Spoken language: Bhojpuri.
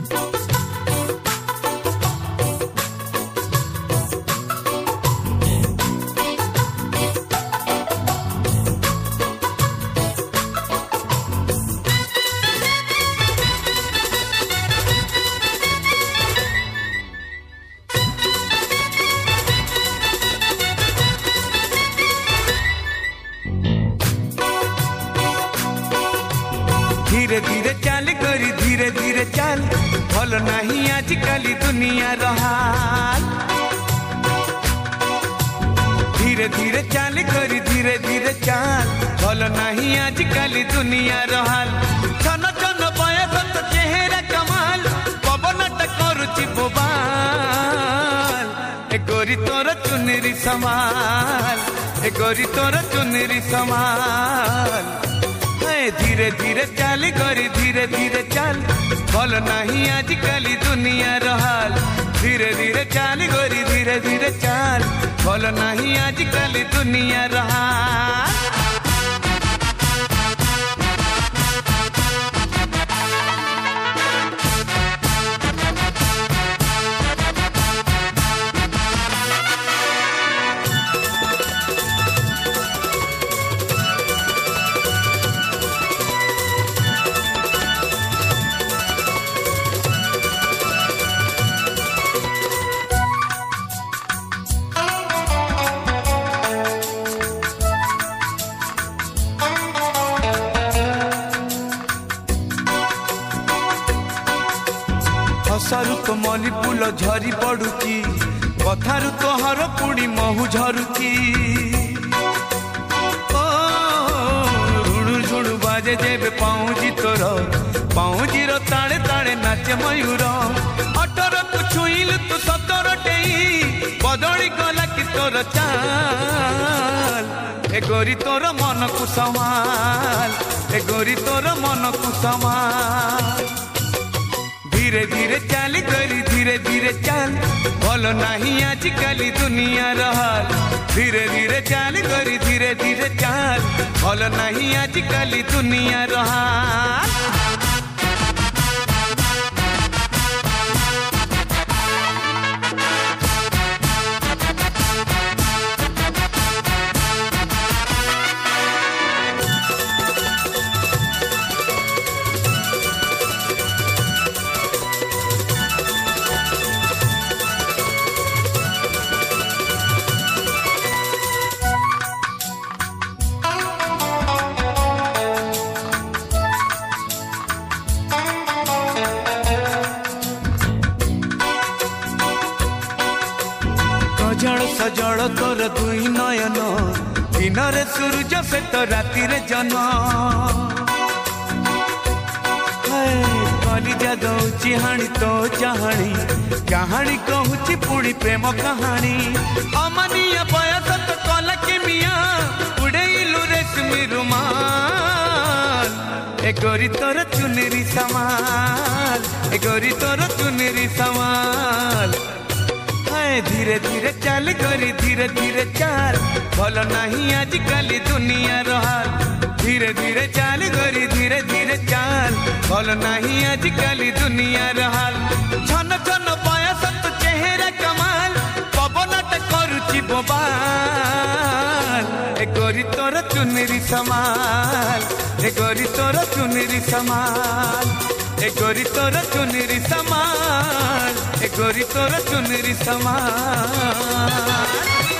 धीरे धीरे चाल करी धीरे धीरे चाल भल नहीं आजकल दुनिया रहाल धीरे धीरे चाल करी धीरे धीरे चाल भल नहीं आजकल दुनिया रहाल छन छन बयस तो चेहरा कमाल पवन करुची बोबाल ए गोरी तोर चुनरी समाल ए गोरी तोर चुनरी समाल धीरे धीरे चाल करी धीरे धीरे चाल भल नहीं आजकल दुनिया रहाल धीरे धीरे चाल करी धीरे धीरे चाल भल नहीं आजकल दुनिया रहाल हसारु तो मली फूल झरी पड़ुची कथारु तोहर पुणी महु झरुची ऋणु झुणु बाजे जेबे पाऊजी तोर पाऊजी रो ताड़े ताड़े नाचे मयूर अटर को छुईल तू सतर टेई बदली गला कि तोर चाल ए गोरी तोर मन को संभाल ए गोरी तोर मन को संभाल धीरे धीरे चाल करी धीरे धीरे चाल भल नहीं आजकल दुनिया रहाल धीरे धीरे चाल करी धीरे धीरे चाल भल नहीं आजकल दुनिया रहाल सजल सजल तोर दुई नयन दिन रे सूरज से तो राति रे जन कली जादौची हाणी तो चाहाणी कहानी कहूची पुणी प्रेम कहानी अमानिय बयस तो कला के मिया उड़ेलु रेशमी रुमाल ए गोरी तोर चुनरी समाल ए गोरी तोर चुनरी समाल धीरे धीरे चाल करी धीरे धीरे चाल भल नहीं आजकल दुनिया रहाल धीरे धीरे चाल करी धीरे धीरे चाल भल नहीं आजकल दुनिया रहाल छन छन बयस तो चेहरा कमाल पवन करुची बोबाल ए गोरी तोर चुनरी समाल ए गोरी तोर चुनरी समाल ए गोरी तोर चुनरी समाल ए गोरी तोर चुनरी समाल।